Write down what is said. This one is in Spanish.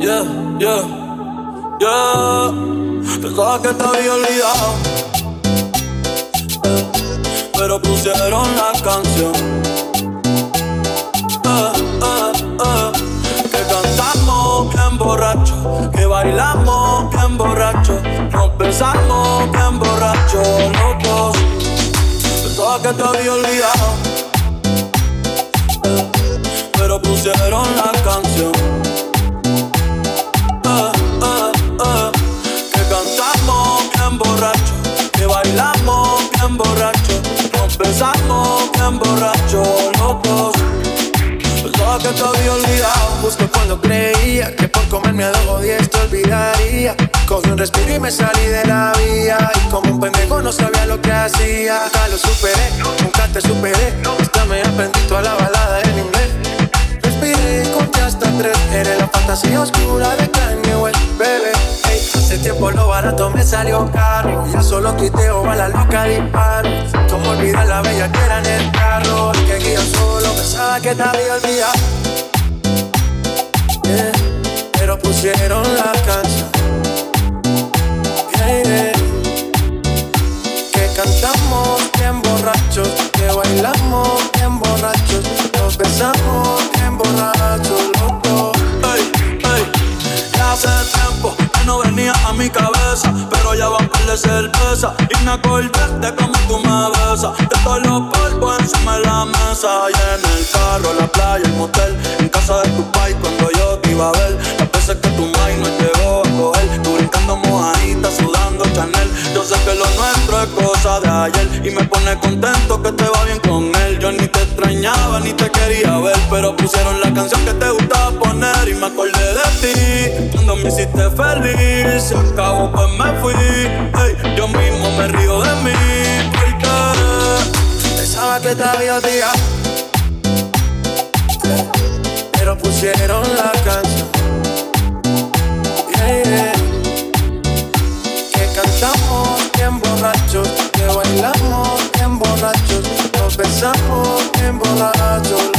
Yeah, yeah, yeah. Pensaba que te había olvidado, pero pusieron la canción. Que cantamos bien borracho, que bailamos bien borracho, nos besamos bien borracho los dos. Pensaba que te había olvidado, pero pusieron la canción. Que cantamos bien borracho, que bailamos bien borracho, nos besamos bien borracho los dos. Pensaba que te había olvidado, justo cuando creía que por comerme a 2 o 10 te olvidaría. Cogí un respiro y me salí de la vía, y como un pendejo no sabía lo que hacía. Nunca lo superé, nunca te superé. Hasta me aprendí toda la balada en inglés. Respiré y conté hasta 3. Eres la fantasía oscura de Kanye West, bebé. Hey, hace tiempo lo barato me salió caro. Ya solo tuiteo, a la loca disparo. Como olvidar la bella que era en el carro. El que guía solo pensaba que te había olvidado, yeah. Pero pusieron la canción, yeah, yeah. Que cantamos bien borrachos, que bailamos bien borrachos, nos besamos bien borrachos los dos. Ey, ey, ya hace tiempo que no venía a mi cabeza, pero ya va a par de cerveza y me acordé de cómo tú me besas. De todos los polvos encima de la mesa, y en el carro, la playa, el motel, en casa de tu pai cuando yo te iba a ver. Las veces que tu mai no llegó a coger, tú brincando mojadita, sudando Chanel. Yo sé que lo nuestro es cosa de ayer y me pone contento que te va bien con él. Yo ni te extrañaba ni te quería ver, pero pusieron la canción que te gustaba poner y me acordé de ti cuando me hiciste feliz. Se acabó pues me fui, hey, yo mismo me río de mí porque pensaba que te había olvidado, pero pusieron la canción, yeah, yeah. Que cantamos bien borrachos, que bailamos bien borrachos, nos besamos bien borrachos.